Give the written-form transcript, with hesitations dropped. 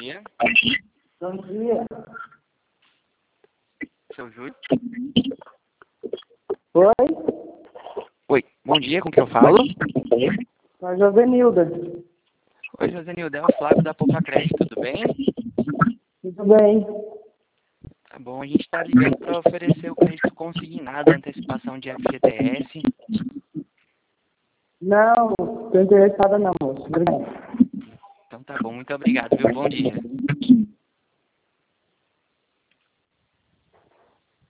dia. Bom dia. Seu Júlio? Oi? Oi, bom dia, com quem eu falo? Sou a Jovenilda. Oi, Josenilda, é o Flávio da Poupa Crédito, tudo bem? Tudo bem? Tá bom, a gente está ligando para oferecer o crédito consignado, antecipação de FGTS. Não, estou interessada não, moço. Obrigada. Então tá bom, muito obrigado, viu? Bom dia.